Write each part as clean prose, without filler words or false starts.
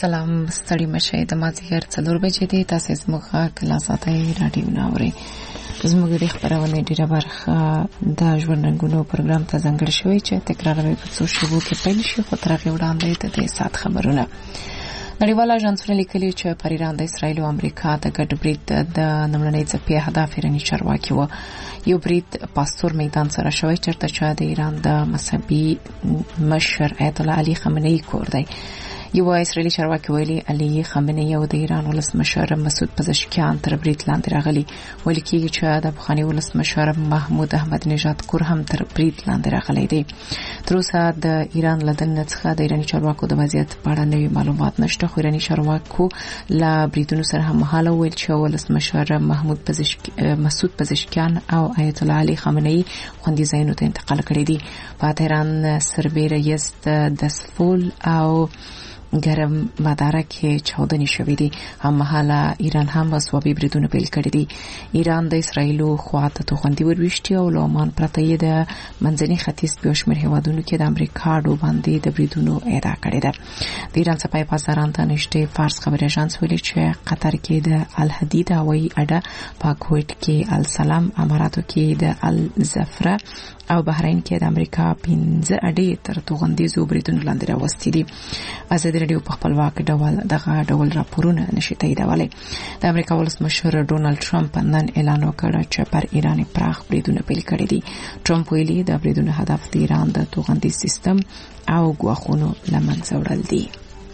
سلام ستړي مشه د مازیګر 4 بجې دي تاسو زموږ کلاساتای رادیو ناوري زموږ د خبرونه ډیره برخه د ژوندنګونو پروګرام ته ځانګړی شوی چې تکراروي په څو شوبو کې پیل شي خو تر هغه وړاندې د سات خبرونه نړیوال اژانسونه لیکلي چې پر ایران د اسرایل او امریکا د ګډ برید د نمونې ځپې هدف ایراني چارواکي و یو برید پاستور میدان سره شوی چې د ایران د مذهبي مشر آیت الله علي خامنه‌ای کور دی یو اسرایلی چارواکي ویلي علي خامنه‌ای او د ایران ولسمشر مسعود پزشکیان تر برید لاندې راغلي ویل کېږي چې د افغاني ولسمشر محمود احمد نژاد کور هم تر برید لاندې راغلی دی تر اوسه د ایران لدن څخه د ایراني چارواکو د وضعیت په اړه نوي معلومات نشته خو ایراني چارواکو لا بریدونو سره هم مهاله ویل چې ولسمشر مسعود پزشکیان او آیت الله علي خامنه‌ای خوندي ځایونو ته انتقال کړی دي په تهران سربې رئیس د سفول او ګرم مداره کې چاودنې شوې دي هم مهاله ایران هم وسوابي بریدونه پیل کړي دي ایران د اسرایل خواته توغندي وروشتي او لومان پرته د منځني ختیځ په شمیر هوادونو کې د امریکا ډو باندې د بریدونو اعلان کړی ده د ایران صفای پاساران ته نشته فارس خبري اژانس ویلي چې قطر کې د الحدید هوایي اډه په کویت کې السلام اماراتو کې د الزفره او بحرین کې د امریکا 15 اډې تر توغندیزو بریدونو لاندې راوستي دي ازادي رادیو په خپلواک ډول راپورونه نشي تاییدولای د امریکا ولسمشر ډونالد ټرمپ نن اعلان وکړ چې پر ایران پراخ بریدونه پیل کړي دي ټرمپ ویلي د بریدونو هدف د ایران د توغندیز سیستم او ګواښونو لمنځه وړل دي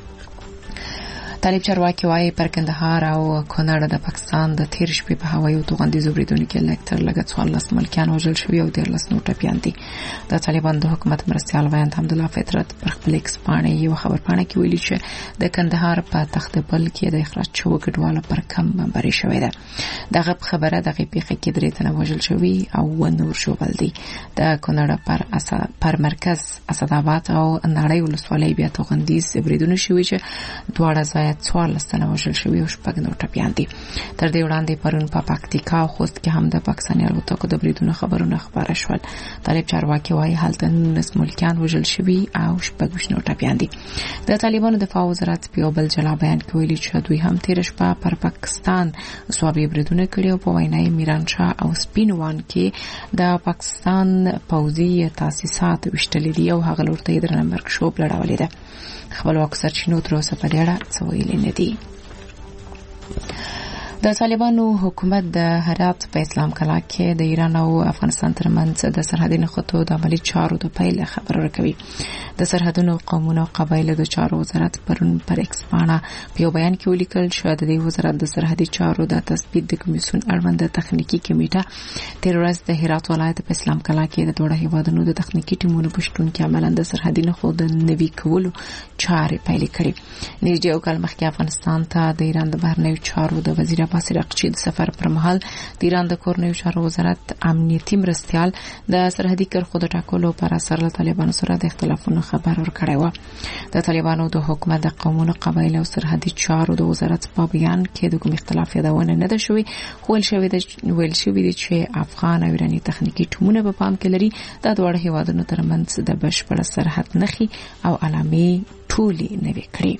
طالب چارواکي وايي پر کندهار او کونړ د پاکستان د تیر شپې په هوایي توغندیزو بریدونو کې لکټر لګت 14 ملکیان وژل شوی او 13 نور ټپيان دي د طالبان د حکومت مرستيال وایي حمدالله فطرت پر خپل ایکس باندې یو خبرپاڼه کې ویلي چې د کندهار په تخت بل کې د اخراج شو ګډواله پر کم بمباري شوې ده دغه خبره دغه پیښه کې درې تنه وژل شوی او نور شو بل دي د کونړ پر مرکز اسداباد او نړۍ ولسوالۍ بیا توغندیز بریدونه شوی چې دواړه ځای 14 تنه وژل شوی او شپږ نور ټپيان دي تر دې وړاندې پرون په پکتیکا او خوست کې هم د پاکستاني الوتکو د بریدونو خبرونه خبره شول طالب چارواکي وايي هلته 19 ملکیان وژل شوی او شپږ نور ټپيان دي د طالبانو دفاع وزارت په بل جلا بیان کې ویلي چې دوی هم تیر شپه پر پاکستان سوابي بریدونه کړي او په وینای میرانشاه او سپینوان کې د پاکستان پوځي تاسیسات وشتل دي او هغه لورته د نمبر شوب لړاولې ده خپلواک سرچینو تر اوسه په اړه څه ویلي نه دي د طالبانو حکومت د هرات په اسلام کلا کې د ایران او افغانستان ترمنځ د سرحدي نښتو د عملي چارو د پیل خبر ورکوي د سرحدونو قومونو قبایلو د چارو وزارت پرون پر ایکس باندې په بیان کې ولیکل چې د وزارت د سرحدي چارو د تثبیت د کمیسیون اړوند تخنیکی کمیټه تیر ورځ د هرات ولایت په اسلام کلا کې د دوه هیوادونو د تخنیکی ټیمونو پښتون کې عملاً د سرحدي نښتو د نوي کولو چارې پیل کړې نږدې یو کال مخکې افغانستان ته د ایران د بهرنیو چارو د وزیر عباس رقچی د سفر پر مهال د ایران د کورنیو چارو وزارت امنیتي مرستيال د سرحدي کرښو د ټاکلو پر اثر له طالبانو سره د اختلافونو خبر ورکړی و د طالبانو د حکومت د قومونو قبایل او سرحدي چارو د وزارت په بیان کې د کوم اختلاف یادونه نه ده شوې خو ویل شوی دی چې افغان او ایراني تخنیکی ټیمونه په پام کې لري د دوه هیوادونو ترمنځ د بشپړ سرحد نښې او علامې ټولې نوي کړي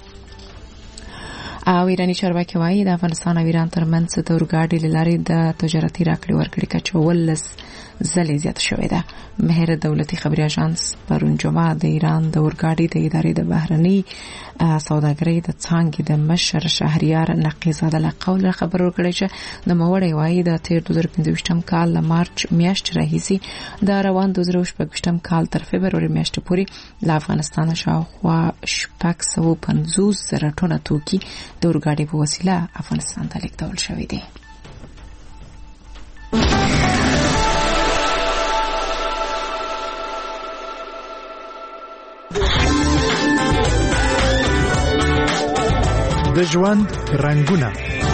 او ایرانی چارواکي وايي د افغانستان او ایران ترمنځ د اورګاډي لارې د تجارتي راکړې ورکړې کچه ولس زلې زیات شوې ده مهر دولتي خبري اژانس پرون جمعه د ایران د اورګاډي د ادارې د بهرني سوداګرۍ د څانګې د مشر شهریار نقیزاده له قول خبر ورکړی چې د موړی وايي د 2015 کال له مارچ میاشتې راهیسي د روان 2015 کال تر فبروري میاشتې پورې له افغانستان شاوخوا 650 زره ټنه توکي د اورګاډي په وسیله افغانستان ته لیږدول شوی دی د ژوند رنگونه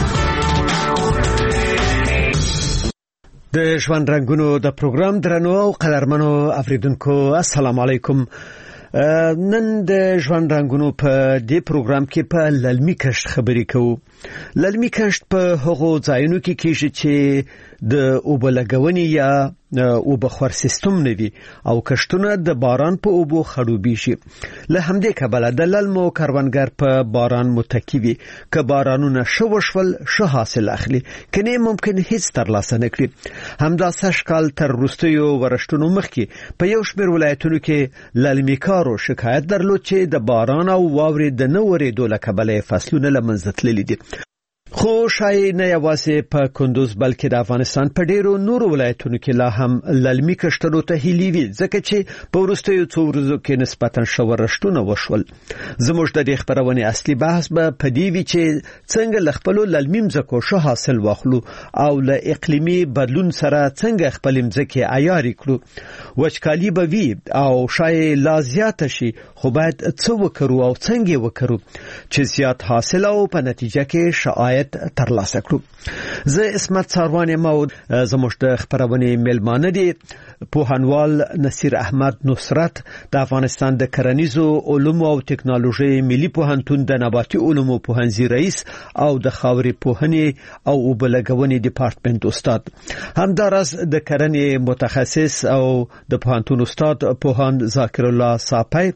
د ژوند رنگونو د پروګرام درنو او قدرمنو اوریدونکو السلام علیکم نن د ژوند رنگونو په دې پروګرام کې په للمي کښت خبرې کوو للمي کښت په هغو ځایونو کې کیږي چې د اوبلګونی یا وبخور سیستم نوي او کښتونه د باران په اوبو خړوبي شي. له همدې کبله د للمو کروندګر په باران متکی وي. که بارانونه شول حاصل اخلي، کني ممکن هیڅ ترلاسه نکړي. همدا سشکال تر وروستیو ورشتونو مخکې په یو شمېر ولایتونو کې للمي کارو شکایت درلود چې د باران او واورې د نه ورېدو له کبله فصلونه له منځه تللي دي. خو شاید نه یوازې په کندوز بلکې د افغانستان په ډیرو نورو ولایتونو کې لا هم للمي کښتونو ته هیلې وي، ځکه چې په وروستیو څو ورځو کې نسبتاً ښه ورشتونه وشول. زموږ د دې خبرونې اصلي بحث به په دې وي چې څنګه له خپلو للمي مځکو ښه حاصل واخلو او له اقلیمي بدلون سره څنګه خپل مځکې عیاري کړو. وچکالي به وي او شاید لا زیاته شي، خو باید څه وکړو او څنګه وکړو چې زیات حاصل او په نتیجه کې شایع ترلاسه کړو. زه اسمت ساروان یم او زموږ د خبرونې میلمانه دي پوهنوال نصیر احمد نصرت د افغانستان د کرنیزو علومو او ټکنالوژي ملي پوهنتون د نباتي علومو پوهنځي رئیس او د خاورې پوهنې او اوبلګونې ډپارټمنټ استاد، همداراز د کرنې متخصص او د پوهنتون استاد پوهان ذاکر الله صاپی،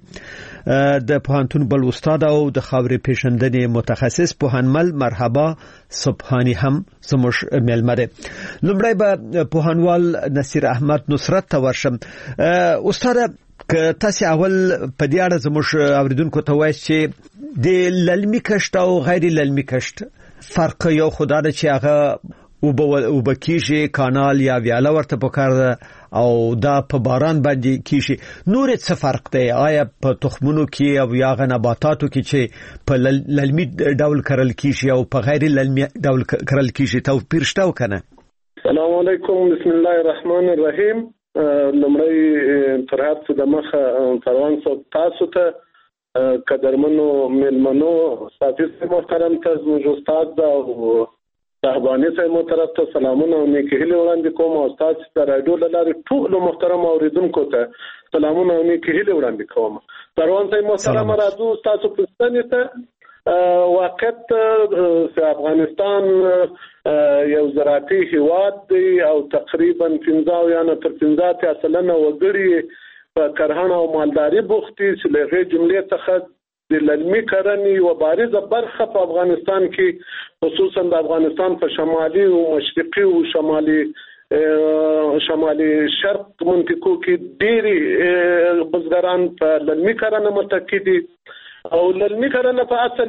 د پوهنتون بل استاد او د خاورې پیژندنې متخصص پوهنمل مرحبا سبحانی هم زموږ میلمه دي. لومړی به پوهنوال نصیر احمد نصرت ته ورشم. استاد، که تاسو اول په دې اړه زموږ اوریدونکو ته وایي چې د للمي کښت او غیر للمي کښت فرق یو خدای د چې هغه وبکیږي کانال یا ویاله ورته پکار او دا په باران باندې کیږي، نور څه فرق دی؟ آیا په تخمونو کې او یا نباتاتو کې چې په للمي ډول کرل کیږي او په غیر للمي ډول کرل کیږي توپیر شته او کنه؟ السلام علیکم، بسم الله الرحمن الرحیم. لمړی تر هر څه د مخه فروان صاحب تاسو ته قدرمنو میلمنو ساتي محترم ته زموږ استاد او صاحبانی صاحب محترم ته سلامونه او نیکی هیله وړاندې کوم او استاد ته راډیو لاره ټول محترم اوریدونکو ته سلامونه او نیکی هیله وړاندې کوم. فروان صاحب محترم راځو تاسو پوښتنې ته واقعیت افغانستان یو زراعتي هیواد دی او تقریبا 15 یا تر 15% وګړي په کرهڼه او مالداري بوختي چې له جملې څخه د للمي کرنې و بارزه برخه په افغانستان کې خصوصا د افغانستان په شمالي او مشرقي او شمالي شرق منطقو کې ډېری بزګران په للمي کرنه متکی دي او للمي کرنه په اصل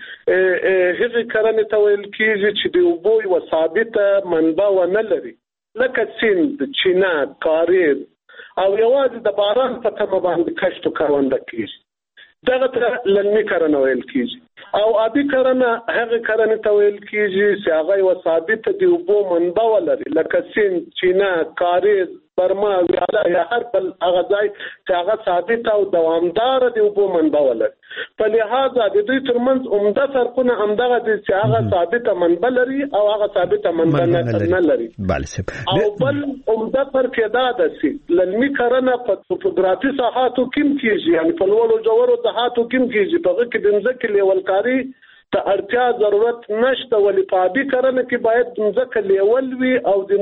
کې هغه کرنه ته ویل کېږي چې د اوبو یو ثابته منبع و نه لري، لکه سیند، چینه، کاریز او یوازې د باران په تمه باندې کښت کارونده کېږي. دغه ته للمي کرنه ویل کېږي او ابي کرنه هغه کرنه ته ویل کېږي چې هغه یو ثابته د اوبو منبع ولري، لکه سیند، چینه، کاریز، برما، ویاله یا هر بل هغه ځای چې هغه ثابت او دوامدار د اوبو منبع ولري. په لحاظ د دوی ترمنځ عمده فرقونه همدغه دي چې هغه ثابته منبع لري او هغه ثابته منبع نه لري. او بل عمده فرق دا ده چې للمي کرنه په توپوګرافي ساحاتو کې کېږي، یعنی په لوړو جوړو ساحاتو کې کېږي، په هغه کې د ځمکې لیولکاري ته اړتیا ضرورت نشته، ولې په ابي کرنه کې باید ځمکه لیول وي او د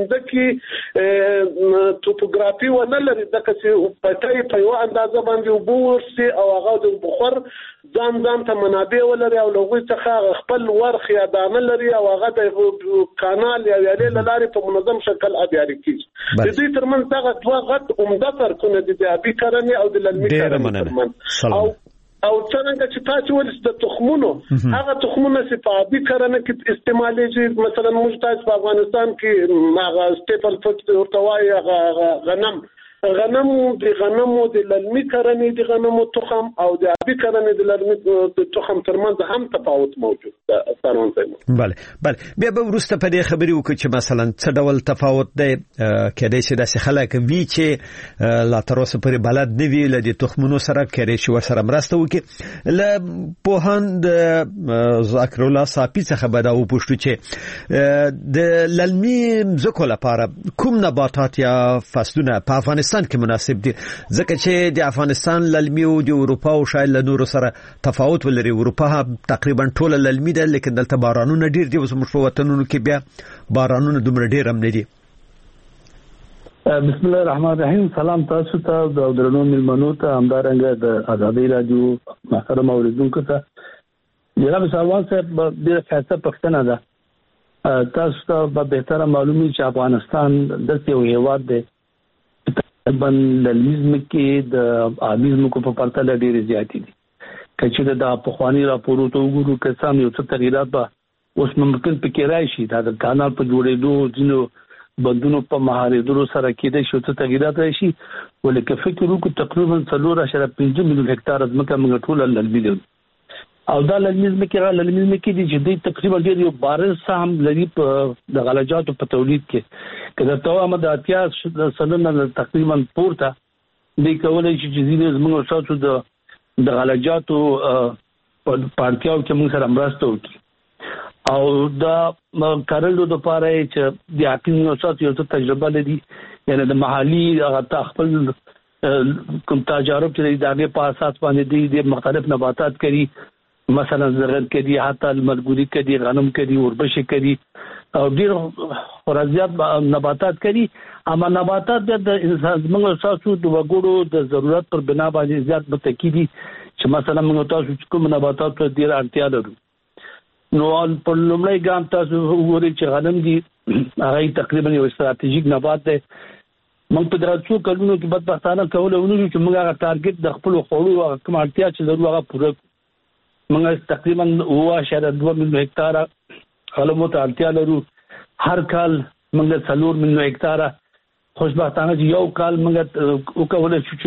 ځمکې توپوګرافي ونه لري، ځکه چې پټۍ په یو اندازه باندې اوبه ورسي او هغه د بخور ځان ته منابع ولري او له هغوی څخه خپل ورخ یا دانه لري او هغه د کانال یا ویالې له لارې په منظم شکل ابیاري کېږي. د دوی ترمنځ دغه دوه غټ عمده فرقونه دي، د ابي کرنې او د للمي کرنې ترمنځ. او څنګه چې تاسو ولې د تخمونو هغه تخمونه چې په ابي کرنه کې استعمالېږي، مثلا موږ تاسو په افغانستان کې هغه سټیپل فوډ ورته وایي، هغه غنمو د للمي کرنې د غنمو تخم او د ابي کرنې د للمي تخم ترمنځ هم تفاوت موجود ده. بله بیا به وروسته په دې خبرې وکړو چې مثلا څه ډول تفاوت دی. کېدای شي داسې خلک وي چې لا تر اوسه پورې بلد نه وي له دې تخمونو سره، کېدای شي ورسره مرسته وکړي. له پوهاند ذاکر الله صاپي څخه به دا وپوښتو چې د للمي ځمکو لپاره کوم نباتات یا فصلونه په افغانستان افغانستان کې مناسب دي ځکه چې د افغانستان للمي او د اروپا او شاید له نورو سره تفاوت ولري اروپا تقریبا ټول للمي ده لیکن دلته بارانونه ډیر دي اوس موږ په وطنونو کې بیا بارانونه دومره ډیر هم نه دي بسم الله الرحمن الرحیم سلام تاسو ته د درنو ملمنو ته همدارنګه د ازادي رادیو محترم اوریدونکو ته جناب سروان صاحب ډیره ښه پښتنه ده تاسو ته به بهتره معلومي چې افغانستان د یو هیواد دی تقریبا د لیزم کې د عامیزم کو په پرتله ډیره زیاتې دي کچې د پخوانی راپورو ته وګورو که سم یو څه تغیرات به اوس ممکن پکې راشي دا د کانال په جوړېدو ځینو بندونو په مهاریدلو سره کېدای شي چې تغیرات راشي ولکه فکر وکړو تقریبا 4.5 میلیون هکتار ځمکه موږ ټول للمي دي او دا للمي کې دي چې تقریبا ډیر یو 12 سهم لري په د غلجاتو په تولید کې کله ته امد اتیا سنن تقریبا پورته دی کولای شي چې ځینې زموږ تاسو د غلجاتو پارتیاو کې موږ سره مرسته وکړي او دا کارلو د پاره چې د حکیم نوڅات یو څه تجربه لري یعنی د محلي هغه خپل کوم تجارب چې دغه په اساس باندې د مختلف نباتات کوي مثلا زرغون کوي حتی المرګوري کوي غنم کوي اوربشي کوي او ډیر خورازيات نباتات کوي اما نباتات د انسان موږ تاسو د وګړو د ضرورت پر بنا باندې زیات متکیدي چې مثلا موږ تاسو کوم نباتات ته ډیر اړتیا لرو نو په لومړی ګام تاسو وګورئ چې غنم دي هغه تقریبا یو استراتیژیک نبات دی موږ په درڅو کلونو کې بدبختانه کولونه چې موږ هغه ټارګټ د خپل خوړو او کوم اړتیا چې ضروري هغه پوره موږ تقریبا 2.2 میلیون هکتار غنمو ته اړتیا لرو هر کال موږ 4 میلیون هکتار خوشبختانه یو کال موږ وکولای شو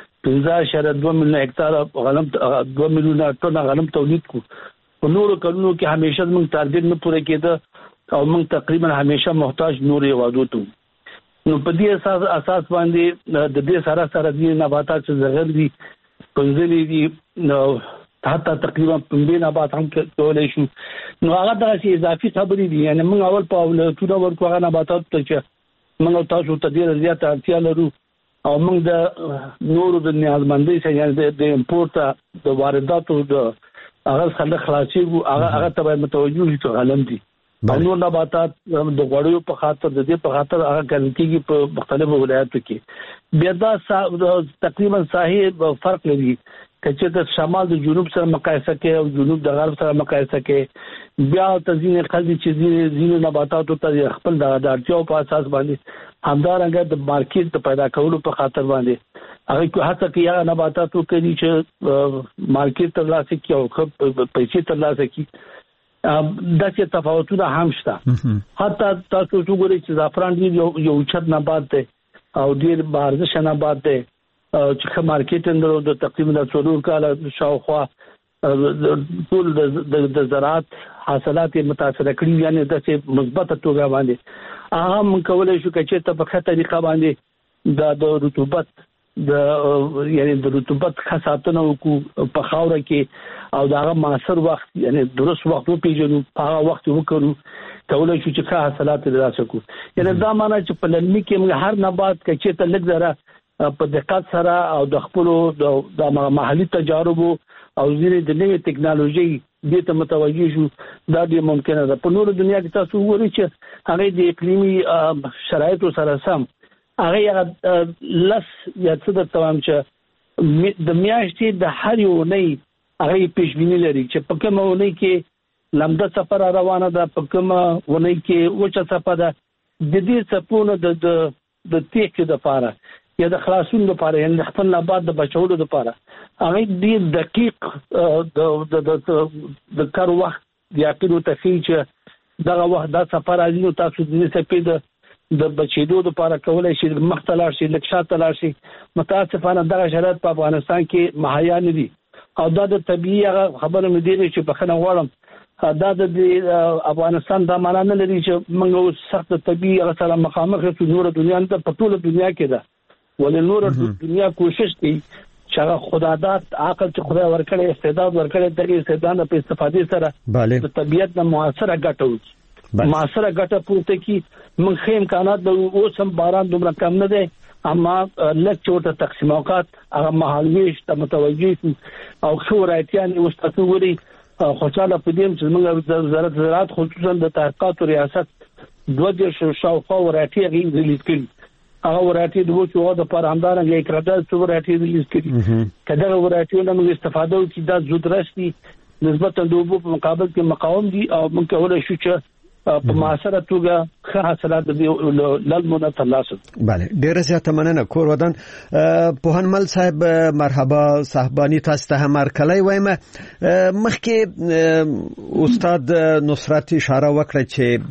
چې 15.2 میلیون هکتار غنم 2 میلیون ټن غنم تولید کو په نورو کلونو کې همیشه موږ ټارګټ نه پوره کېده او موږ تقریبا همیشه محتاج نورې وادو ته نو په دې اساس باندې د دې سره د نباتات چې زغر دي پنځلي دي نو حتی تقریبا 15 نبات هم کولای شو نو هغه د اضافي خبرې دي یعنی موږ اول په ولایتونو ورکو هغه نباتات ته چې موږ تاسو ته ډیر زیات اړتیا لرو او موږ د نورو د نیازمندۍ سره یعنی د امپورت د وارداتو د هغه خلک خلاصي هغه ته متوجه شي غلم دي نو نباتات د غوړیو په خاطر د دې په خاطر هغه کلتيږي په مختلفو ولایتو کې بیا دا تقریبا صحیح فرق لري کچې د شمال د جنوب سره مقایسه کې او جنوب د غرب سره مقایسه کې بیا تزین خلک چې زینو نباتاتو ته خپل د اړتیاو په اساس باندې همدارنګه د مارکیټ ته پیدا کولو په خاطر باندې هغه کو هڅه کوي هغه نباتاتو کوي چې مارکیټ ته لاسه کې او پیسې ته لاسه کې دا چې تفاوتونه هم شته حتی تاسو وګورئ چې زعفران یو چت نبات دی او ډیر بارزش نبات دی چې مارکیټ اندرو د تقریبا 4 کال شاوخوا ټول د زراعت حاصلات متاثر کړي یعنی د مثبت توګه باندې هغه من کولای شو چې ته په خطر طریقه باندې د رطوبت یعنی د رطوبت خاصاتونه په خاوره کې او داغه معاصر وخت یعنی درست وخت په پیژنو هغه وخت وکړو کولای شو چې ښه حاصلات ترلاسه کړو یعنی دا معنی چې په لنی کې موږ هر نبات کې ته لږ ذره په دقت سره او د خپل د محلي تجارب او زیري د نوې ټکنالوژي دې ته متوجي شو دا ډیر ممکنه ده په نورو دنیا کې تاسو وګورئ چې هغه د اقلیمي شرایطو سره سم هغه لس یا څه د تمام چې د میاشتې د هر یو نه هغه پیشبینی لري چې په کومه ونه کې لمده سفر روانه ده په کومه ونه کې وچه سفر ده د دې سپونه د تېک د پاره یا د خلاصون لپاره یعنی خپل نبات د بچولو لپاره هغه ډیر دقیق د کار وخت یقینو تفصیل چې دغه وخت دا سفر راځي تاسو دې سپید د بچیدو لپاره کولای شي مختلف شي لکشات لاشي متاسفانه دغه شرایط په افغانستان کې مهیا نه دي او دا د طبيعي خبره مې دی چې په خنه غواړم دا د افغانستان د معنا نه لري چې موږ سخت طبيعي سره مخامخ شو نور دنیا ته په ټوله دنیا کې ده ولې نور دنیا کوشش کوي چې هغه خدادات عقل چې خدای ورکړي استعداد ورکړي دغه استعداد په استفادې سره د طبيعت نه موثره ګټو معاصره ګټه پورته کی موږ خیم امکانات د اوسم باران دومره کم نه دی اما لکچر ته تقسیم اوقات هغه مهالويش ته متوجه او شورایتيان مستقوري خوشاله پدیم چې موږ د وزارت زراعت خصوصا د تحقیقات ریاست 20 شاوخوا وراتي غي ریلیز کړي هغه وراتي د وچو د پر همدارنګ اقرارداد څو وراتي ریلیز کړي کله وراتي نو استفاده وکړي د زود راشي نسبتا د اوبو په مقابل کې مقاوم دي او موږ کولای شو چې په معاصره توګه ښه حاصلات للمونه ترلاسه بله ډیره زیاته مننه کور ودان پوهنمل صاحب مرحبا صاحبانی تاسو ته هم ارکلای وایم مخکې استاد نصرت اشاره وکړه چې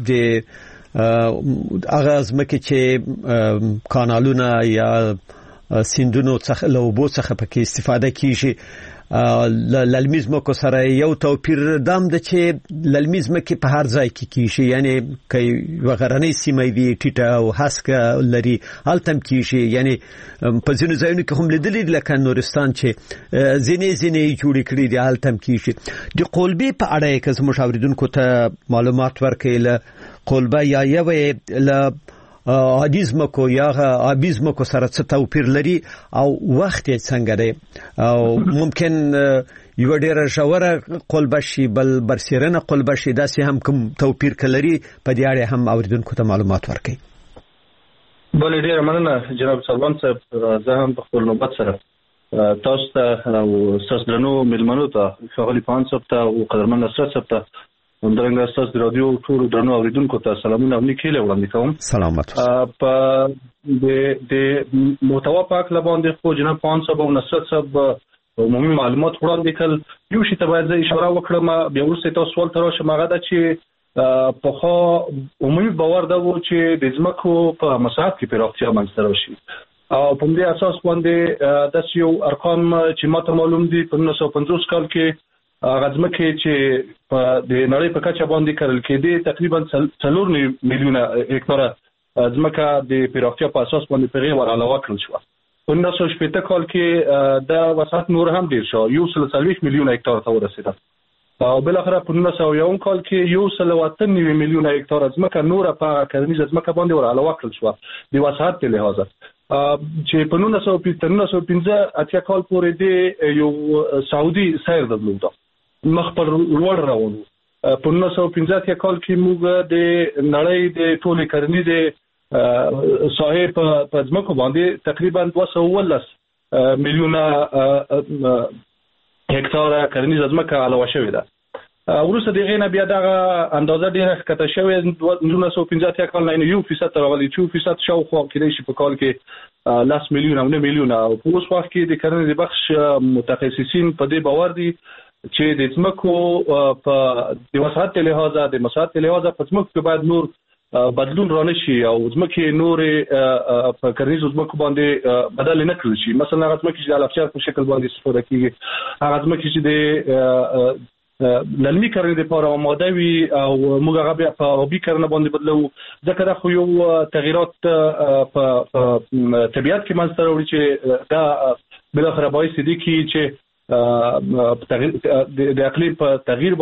د اغاز مکه چې کانالونه یا سیندونو څخه لوبو څخه پکې استفاده کیږي للمیزمو کو سره یو توپیر دام د چې للمیزمو کې په هر ځای کې کیږي یعنی کوي وغرنۍ سیمه وی ټیټه او هسکه لري التم کیږي یعنی په ځینو ځایونو کې هم لیدل لکه نورستان چې زینې جوړ کړي دي التم کیږي د قلبي په اړه کې مشاوریدونکو ته معلومات ورکړي له قلبه یا یوه له حدیزمو کو یا ابیزمو کو سره څه توپیر لري او وخت یې څنګه دی او ممکن یو ډیره شاوره قلبه شي بل برسیرنه قلبه شي داسې هم کوم توپیر کلري په دې اړه هم اوریدونکو ته معلومات ورکړي بل ډیره مننه جناب سلمان صاحب زه هم په خپل نوبت سره تاسو ته او تاسو درنو ملمنو ته ښاغلي پان صاحب ته او قدرمن نصرت صاحب ته همدارنګه تاسو د رادیو ټول درنو اوریدونکو ته سلامونه او نیکیله وړاندې کوم. سلامت. په د محتوا پاک لباندې خو جناب پان صاحب او نصرت صاحب عمومي معلومات وړاندې کړل. یو شی ته باید اشاره وکړم بیا ورسته تاسو سوال تر اوسه ماغه ده چې په خو عمومي باور ده چې د ځمکو په مساحت کې پیرافتیا منځته راشي او په دې اساس باندې د یو ارقام چې ماته معلوم دي په 1950 کال کې غزمکه چې په د نړۍ په کچه باندې کړل کېدي تقریبا 4 میلیونه هکتاره ځمکه د پیرافتیا په اساس باندې پیغه ور علاوه کړل شو. په 1970 کال کې د وسعت نور هم ډیر شو 140 میلیونه هکتار ته ورسېده او بل اخر په 1901 کال کې 1.9 میلیونه هکتار ځمکه نور په کرنیزه ځمکه باندې ور علاوه کړل شو د وسعت په لحاظ چې په 1915 اتیا کال پورې د یو سعودي سیر درلود مخ پر لوړ روانو. په 1915 کال کې موږ د نړۍ د ټولې کرنیزه ساحې په ځمکو باندې تقریبا 210 میلیونه هکتار کرنیزه ځمکه علاوه شوې ده. ورسته دغه نه بیا دغه اندازه ډیره کته شوې 1915 کال نه 1% راغلي 2% شاوخوا کې شي په کال کې 10 میلیونه او 9 میلیونه او په اوس وخت کې د کرنیزه بخش متخصصین په دې باور دي چې د ځمکو په د وسعت لحاظه د مساحت لحاظه په ځمکو کې باید نور بدلون رانشي او ځمکې نور په کرنیزو ځمکو باندې بدل نه کړل شي. مثلا هغه ځمکې چې د الافشار په شکل باندې استفاده کیږي هغه ځمکې چې د للمي کرنې لپاره آماده وي او موږ هغه بیا په آبي کرنه باندې بدلو ځکه دا خو یو تغیرات په طبیعت کې منځته راوړي چې دا بل اخر باعث دي چې د اقلیم په تغییر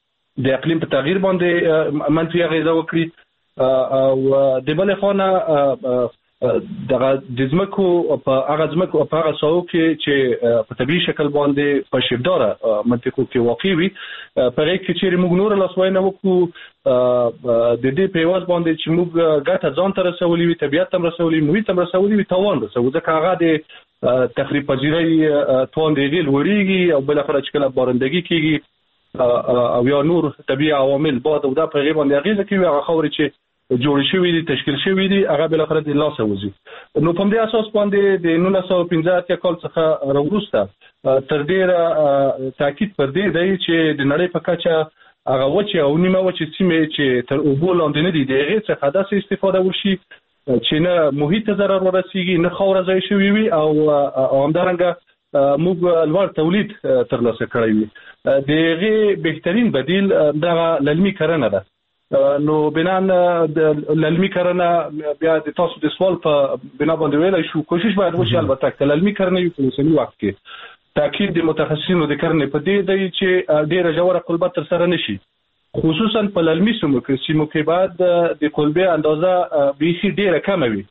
باندې منفي اغیزه وکړي او د بل خانه دغه د ځمکو په هغه ځمکو په هغه ساحو کې چې په طبيعي شکل باندې په شیبدار منطقو کې واقع وي په هغه کې چې موږ نور لاسوینه وکړو د دې په واس باندې چې موږ ګټه ځان ته رسولې وي طبيعت ته رسولې محیط ته رسولې وي توان رسول ځکه هغه د تخریب پذیرۍ توان دی وړيږي او بل اخر چې کله بارندگی کیږي او یا نور طبيعي عوامل بعد او دا په غیبه باندې اغیزه کوي هغه خبرې چې جوړ شوی دي تشکیل شوی دي هغه بل اخر د لاسه وځي. نو په دې اساس باندې د 1915 کال څخه وروسته تر ډیره تاکید پر دې دی چې د نړۍ په کچه هغه وچه او نیمه وچه سیمه چې تر اوبو لاندې نه دي دغه څخه داسې استفاده وشي چې نه محیط ته ضرر ورسیږي نه خاور ځای شوی وي او همدارنګه موږ لوړ تولید ترلاسه کړی وي. دغه بهترین بدیل د للمي کرنه ده. نو بنان د للمي کرنه بیا د تاسو د سوال په بنا باندې ویلای شو کوشش باید وشي البته چې للمي کرنه یو په سمي وخت کې تاکید د متخصصینو د کرنې په دې دی چې ډیره جوړه قلبه تر سره نشي خصوصا په للمي سیمو کې بعد د قلبه اندازه بیخي ډیره کم وي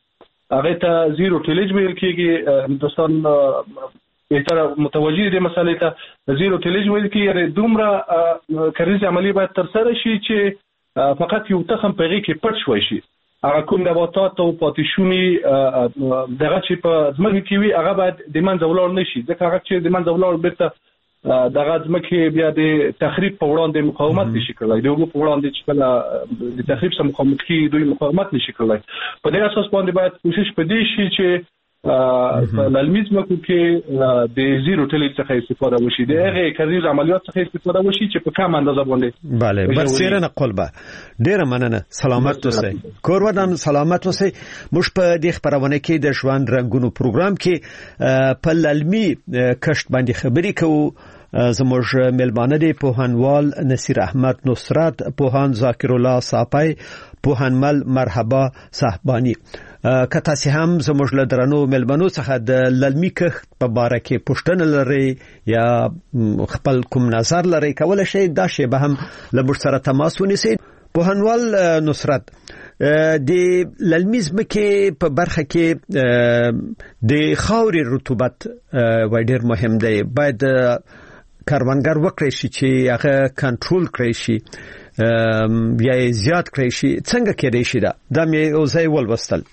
هغه ته زیرو ټیلیج ویل کیږي. هندستان بهتر متوجي دي مسالې ته زیرو ټیلیج ویل کیږي. دومره کریز عملی باید تر سره شي چې فقط یو تخم په غي کې پټ شوی شي. هغه کوم نباتات او پاتیشونی دغه چې په ځمکه کې وي هغه باید د منځ ولاړ نشي، ځکه هغه چې د منځ ولاړ بیرته دغه ځمکه بیا د تخریب په وړاندې مقاومت نشي کولای. د هغو په وړاندې چې کله د تخریب سره مقاومت کوي دوی مقاومت نشي کولای. په دې اساس باندې باید کوشش پدې شي چې للمیز مکو کې د زیرو ټیلیج څخه استفاده وشي، د هغه کریز عملیات څخه استفاده وشي چې په کم اندازه باندې. بله برسیرنه قلبه ډیره مننه. سلامت اوسئ کور ودان، سلامت اوسئ. موږ په دې خبرونه کې د ژوند رنگونو پروګرام کې په للمی کشت باندې خبرې کوو. زموږ ملمانه دي پوهنوال نصیر احمد نصرت، پوهان ذاکر الله صافی، پوهنمل مرحبا صاحبانی. که تاسو هم زموږ له درنو ملمنو څخه د للمی کښت په باره کې پوښتنه لرئ یا خپل کوم نظر لرئ، کولای شئ دا شی به هم له موږ سره تماس ونیسئ. پوهنوال نصرت، د للمی ځمکې په برخه کې د خاورې رطوبت وای ډیر مهم دی. باید کاروانګر وکړي شي چې هغه کنټرول کړي شي یا زیات کړي شي. څنګه کېدای شي دا مې اوسای ولوستل.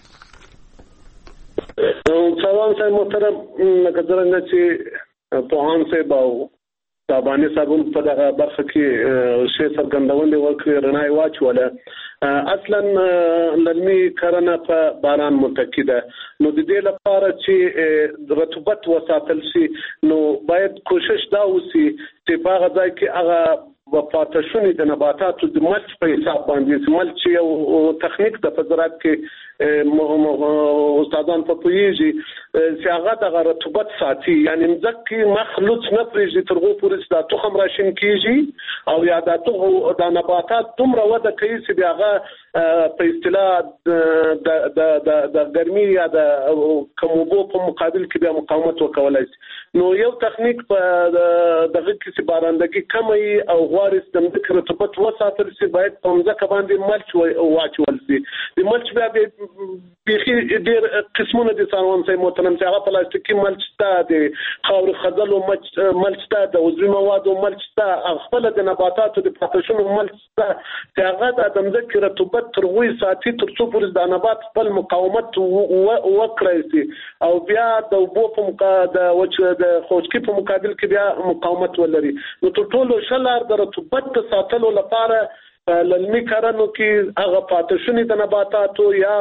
سلام صاحب محترم، لکه څنګه چې پوهان صاحب او تابانی صاحب په دغه برخه کې شی څرګندونه وکړه رڼا واچوله. اصلا للمی کرنه په باران متکی ده، نو د دې لپاره چې رطوبت وساتل شي نو باید کوشش دا وشي چې په هغه ځای کې هغه پاتشونی د نباتاتو د ملچ په حساب باندې، ملچ یو تخنیک د زراعت کې استادان په پوهیږي چې هغه د رطوبت ساتي، یعنی ځکه مخلوط نه پرېږدي تر هغه پورې چې د تخم راشین کیږي او یا د نباتات دومره وده کوي چې بیا هغه په اصطلاح د ګرمي یا د کموبو په مقابل کې بیا مقاومت وکولای شي. نو یو تخنیک په دغه کې چې بارندګي کمي او غوړ استمدک رطوبت وساتل شي، باید په ځکه باندې ملچ واچول شي. د ملچ بیا به ډیر قسمونه دي څنګه چې محترم چې هغه پلاستیکي ملچ ته د خاور خزل او ملچ ته د عضوي موادو ملچ ته خپل د نباتاتو د پاتشونو ملچ ته چې هغه د ځمکې رطوبت تر وې ساتي تر څو پورې د نبات خپل مقاومت وکړي شي او بیا د وبو په د د خوشکی په مقابل کې بیا مقاومت ولري. نو ټولو شلار د رطوبت ساتلو لپاره للمی کرنو کې هغه پاتشونی د نباتاتو یا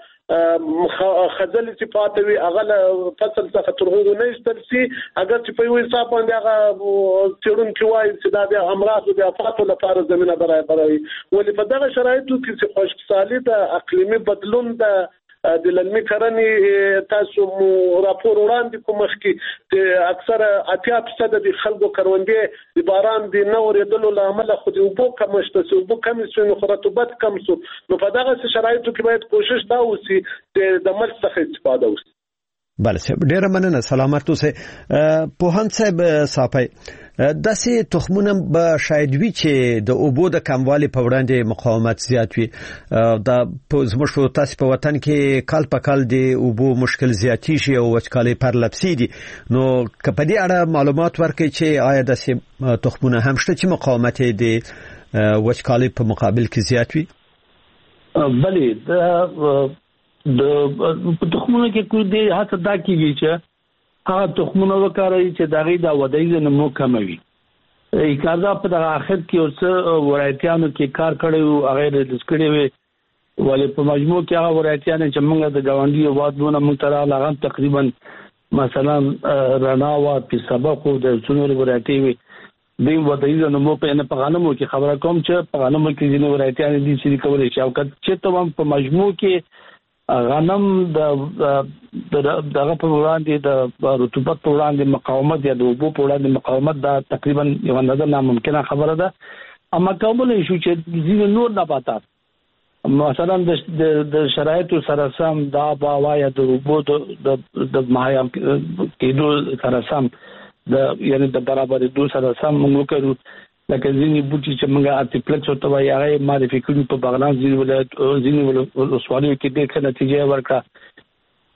هغه خزل صفات وي هغه فصل څخه ترغو نه استل سي. اگر چې په یو حساب باندې هغه تیرون کې وایي چې دا د امراض او د افاتو لپاره زمينه برابروي. ولې په دغه شرایطو کې چې خشکسالي د اقلیمي بدلون د للمی کرنې تاسو راپور وړاندې کوم مخکې اکثر 80% د خلکو کروندې د باران د نور یدلو لامل خو د وبو کمشته سو وبو کم سو نو رطوبت کم سو. نو په دغه شرایطو کې باید کوشش دا وسی د ملچ څخه استفاده وسی. بله صاحب ډیره مننه. سلامت اوسئ. پوهان صاحب صافی، داسې تخمونه به شاید وي چې د اوبو د کموالي په وړاندې مقاومت زیات وي. دا زموږ تاسو په وطن کې کال په کال د اوبو مشکل زیاتی شي او وچکالي پرلپسې دي. نو که په دې اړه معلومات ورکړئ چې آیا داسې تخمونه هم شته چې مقاومت د وچکالي په مقابل کې زیات وي؟ بله، د تخمونه کې کوم دی هڅه دا کیږي چې هغه تخمونه وکړي چې دغه د ودایي نمو کموي. اکازا په دغه اخر کې اوس ورایتیانو کې کار کړو هغه د سکړې وي، ولې په مجموع کې هغه ورایتیان چې موږ د ګاونډي وادونه مترا لغم تقریبا مثلا رڼاوا په سبق د څونور ورایتي وي د ودایي نمو په غنمو کې خبره کوم چې په غنمو کې ځینې ورایتیان دي چې کولای شي او چې تمام په مجموع کې غنم دغه په وړاندې د رطوبت په وړاندې مقاومت یا د اوبو په وړاندې مقاومت دا تقریبا یو اندازه ناممکنه خبره ده. اما کومه شو چې ځینې نور نباتات مثلا د شرایطو سره سم دا باوا یا د اوبو د مایا کېدو سره سم یعنی د برابرېدو سره سم موږ وکړو. لکه ځینې بوټي چې موږ ارتیپلکس ورته وایي هغه معرفي کړي په بغلان ځینې ولسوالیو کې ډېر ښه نتیجه ورکړه.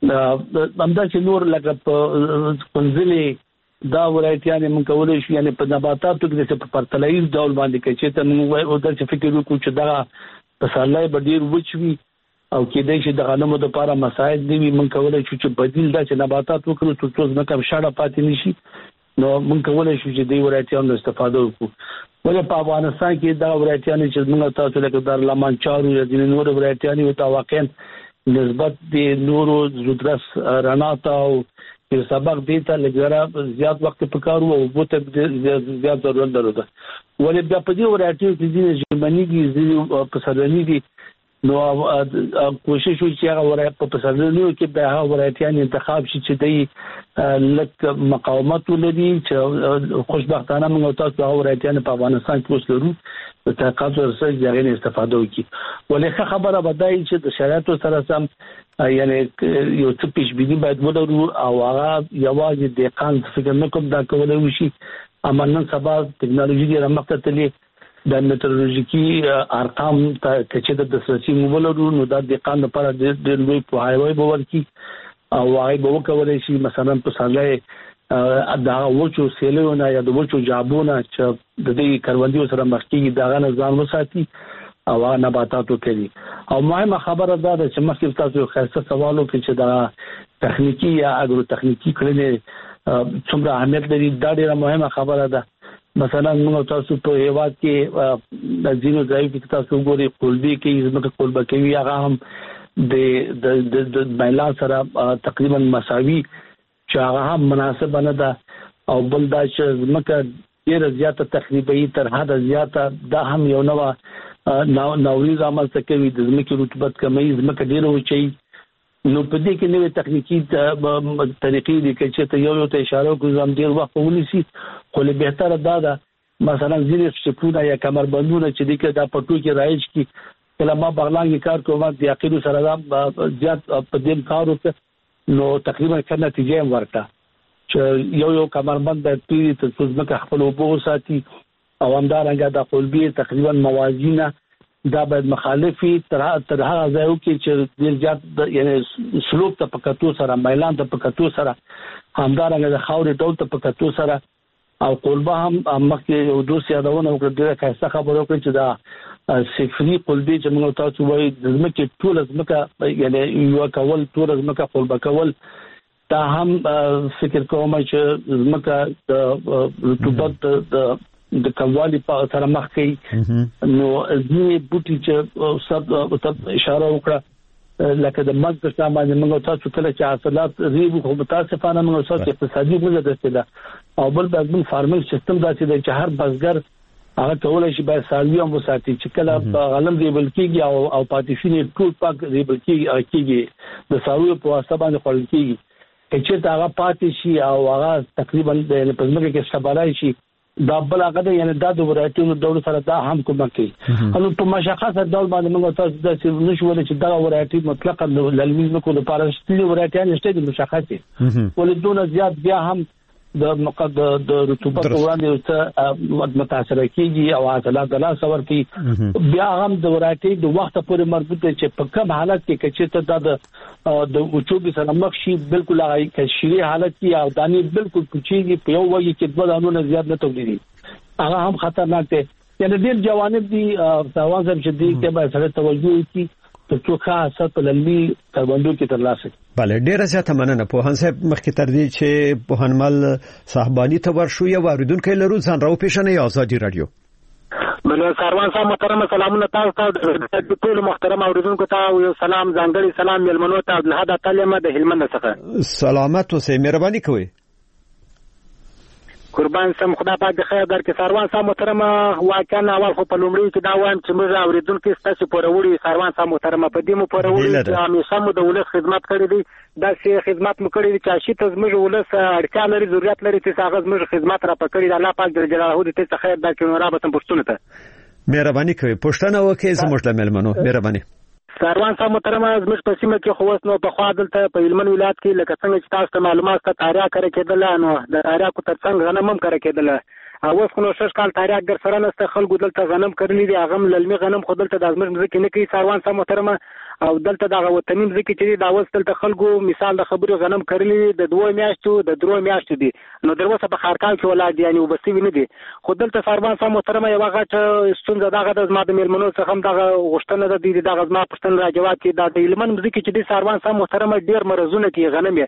همدا چې نور لکه په پنځلې دا ولایتيان من کولای شي یعنی په نباتاتو کې په پرتلایز ډول باندې کې چې ته موږ او د فکر وکړو چې دا پسالای بدیر وچوي او کېدای شي د غنمو د لپاره مساعد دی من کولای شو چې بدیل دا چې نباتات وکړو چې څه ځمکه شاړه پاتې نشي نو من کولای شو چې د ولایتيانو استفاده وکړو ولې په افغانستان کې دا ولایتيان چې موږ تاسو لکه در لمن چارو یا د نور ولایتيان او واقعا نسبت د نورو زودرس رڼا او سبق دیتا لګره زیات وخت پکارو او بوته زیات ضرورت درلوده ولې بیا په دې وراتیو کې د ژمنېږي زیو په سرنیږي نو کوشش وکړي چې هغه په سرنیو کې به هغه وراتیان انتخاب شي چې د لک مقاومت ولري چې خوشبختانه موږ تاسو هغه وراتیان په افغانستان کې وسلرو د تحقیقات سره ځای استفاده وکړي ولې خبره بدای چې د شرایطو سره سم یعنی یو څه پیشبینی باید ولرو او هغه یوازې د قان فکر نه کوم دا کولای وشي امنن سبا ټکنالوژي د رمخته تللی د میټرولوژیکي ارقام ته چې د دسرسي ولرو نو د قان لپاره د لوی په هایوي باور کی او هغه به وکولای شي مثلا په سالای دا وچو سیلونه یا د وچو جابونه چې د دې کروندې سره مخکې دغه نظام وساتي او نباتاتو کوي او مهمه خبره ده چې مخکې تاسو خاصه سوالو کې چې دا تخنیکی یا اګرو تخنیکی کړنې څومره اهمیت لري دا ډیره مهمه خبره ده مثلا موږ تاسو په هیواد کې د ځینو ځایو کې تاسو ګوري قلبي کې زموږ قلبه کوي هغه هم د میلان سره تقریبا مساوي چې هغه هم مناسب نه ده او بل دا چې زموږ ډیره زیاته تخریبي تر حد زیاته دا هم یو نوع ناوړي عمل څه کوي د ځمکې رطوبت کموي ځمکه ډیره وچي نو په دې کې نوې تخنیکی طریقې دي چې ته یو ته اشاره کوي زم ډیر وخت ونیسي خو له بهتره دا ده مثلا ځینې شپونه یا کمربندونه چې دي کې دا پټو کې رایج کی کله ما بغلان کې کار کوم د یقین سره دا زیات په دې کار وکړ نو تقریبا څه نتیجه ورته چې یو کمربند د پیری ته ځمکه خپل وبو ساتي او همدارنګه د قلبي تقریبا موازینه دا باید مخالفي تر هغه ځایو کې چې ډیر زیات یعنی سلوک ته پکاتو سره میلان ته پکاتو سره همدارنګه د خاورې ډول ته پکاتو سره او قلبه هم مخکې یو دوه یادونه وکړه ډیره ښه خبره وکړه چې دا سفري قلبي چې موږ تاسو وایي د ځمکې ټول ځمکه یعنی یو کول ټول ځمکه قلبه کول دا هم فکر کوم چې ځمکه د رطوبت د کموالي په سره مخ کې نو ځینې بوټي چې صد اشاره وکړه لکه د مګ څخه باندې موږ تاسو کله چې حاصلات ریبو خو متاسفانه موږ تاسو اقتصادي وجه ده او بل د فارمینګ سیستم داسې دی چې هر بزګر هغه کولای شي باید سالوي هم وساتي چې کله غنم ریبل کېږي او پاتې ټول پاک ریبل کېږي د سالوي په واسطه باندې خپل کېږي چې هغه پاتې شي او هغه تقریبا د پزماکه کې شبالای شي دا بل هغه دی یعنی دا د ولایتونو دولت سره دا هم کومک کوي نو په مشخصه ډول باندې موږ تاسو د نشو ولې چې دا ولایتي مطلقاً للمیز نکو لپاره شتلي ولایتيان شته مشخصه ولې دون زیات بیا هم د د رطوبت وړاندې متاثر کیږي او حاصلات د لاس ور کوي بیا هم د ولایتي د وخت پورې مربوط دي چې په کوم حالت کې چې ته د اوچوبي سره مخ شي بالکل هغه کشري حالت کې او دانی بالکل کوچیږي په یو وایي چې په دانو زیات نه تولیدي هغه هم خطرناک دي یعنی ډیر جوانب دي تاسو چې دي کې به سره توجه وکړي څو خاصه په لنی کاربندو کې ترلاسه بله ډیره زیاته مننه په هان صاحب مخکې تر دې چې په هنمل صاحبانی ته ورشو یا واردونکو لرو ځان راو پیښنه آزادي رادیو بله سروان صاحب محترم سلامونه تاسو ته د ټول محترم اوریدونکو ته یو سلام ځانګړي سلام ملمنو ته عبدالحد تعلمه د هلمند څخه سلامت اوسئ مهرباني کوئ قربان سم خدا پاک خیر درکې سروان صاحب محترم واقعا اول خو په لومړي کې دا وایم چې موږ اوریدونکو ستاسو پوروړي سروان صاحب محترم په دې مو پوروړي چې همیشه مو د ولس خدمت کړې دي دا چې خدمت مو کړې دي چې شي ته موږ ولس اړتیا لري ضرورت لري چې هغه موږ خدمت را پکړي د الله پاک جل جلاله دې ته خیر درکې نو را به پښتون ته مهرباني کوئ پښتنه وکي زموږ د ملمنو مهرباني سروان صاحب محترم زموږ په سیمه کې خو اوس نو په خوا دلته په هلمند ولایت کې لکه څنګه چې تاسو ته معلومات ته تاریخ کړی کېدل نو د تاریخ کو ترڅنګ غنم هم کړی کېدل اوس خو نو شش کال تاریخ در سره نسته خلکو دلته غنم کړنی دي هغه للمي غنم خو دلته د ازمر مزه کې نه کوي سروان صاحب محترم او دلته د وطني ځکه چې دا وستل ته خلکو مثال د خبرو غنم کړلی د 2 میاشتو د 3 میاشتو دي نو دروسه په خارکان کې ولادي یعنی وبسي نه دي خو دلته سروان صاحب محترمه یو غټ ستونزه دغه د ما د میلمنو څخه هم دغه غشتنه د دې دغه ما پښتن راجواب کې د ایلمن ځکه چې د سروان صاحب محترمه ډیر مرزونه کې غنم